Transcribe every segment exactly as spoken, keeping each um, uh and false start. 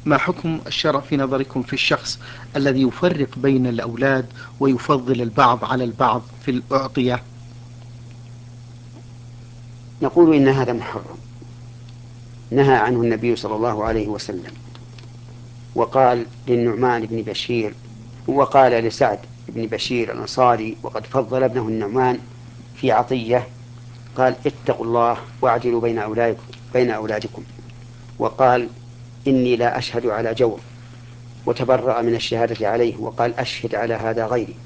ما حكم الشرع في نظركم في الشخص الذي يفرق بين الأولاد ويفضل البعض على البعض في الأعطية؟ نقول إن هذا محرم، نهى عنه النبي صلى الله عليه وسلم، وقال للنعمان بن بشير، وقال لسعد بن بشير الأنصاري وقد فضل ابنه النعمان في عطية، قال اتقوا الله واعدلوا بين أولادكم, بين أولادكم وقال إني لا أشهد على جور، وتبرأ من الشهادة عليه وقال أشهد على هذا غيري.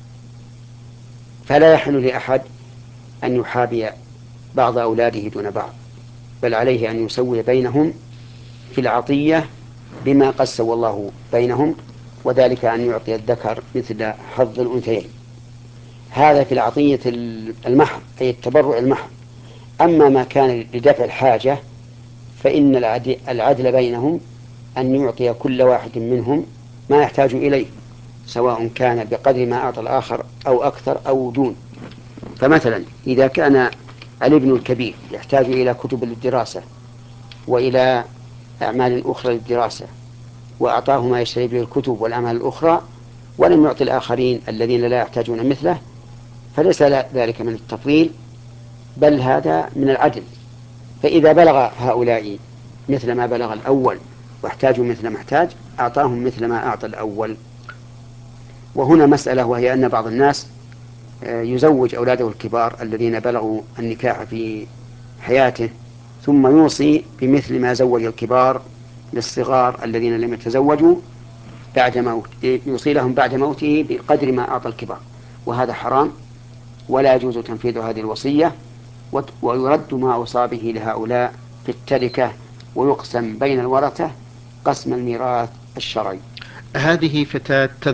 فلا يحل لأحد أن يحابي بعض أولاده دون بعض، بل عليه أن يسوي بينهم في العطية بما قد سوى الله بينهم، وذلك أن يعطي الذكر مثل حظ الأنثيين. هذا في العطية المحض، أي التبرع المحض. أما ما كان لدفع الحاجة فإن العدل بينهم أن يعطي كل واحد منهم ما يحتاج إليه، سواء كان بقدر ما أعطى الآخر أو أكثر أو دون. فمثلا إذا كان الابن الكبير يحتاج إلى كتب للدراسة وإلى أعمال أخرى للدراسة، وأعطاه ما يشتري به الكتب والأعمال الأخرى، ولم يعطي الآخرين الذين لا يحتاجون مثله، فليس ذلك من التفضيل، بل هذا من العدل. فإذا بلغ هؤلاء مثل ما بلغ الأول واحتاجوا مثل ما احتاج، أعطاهم مثل ما أعطى الأول. وهنا مسألة، وهي أن بعض الناس يزوج أولاده الكبار الذين بلغوا النكاح في حياته، ثم يوصي بمثل ما زوج الكبار للصغار الذين لم يتزوجوا بعد موت، يوصي لهم بعد موته بقدر ما أعطى الكبار، وهذا حرام، ولا يجوز تنفيذ هذه الوصية، ويرد ما أوصى به لهؤلاء في التركة، ويقسم بين الورثة قسم الميراث الشرعي. هذه فتاة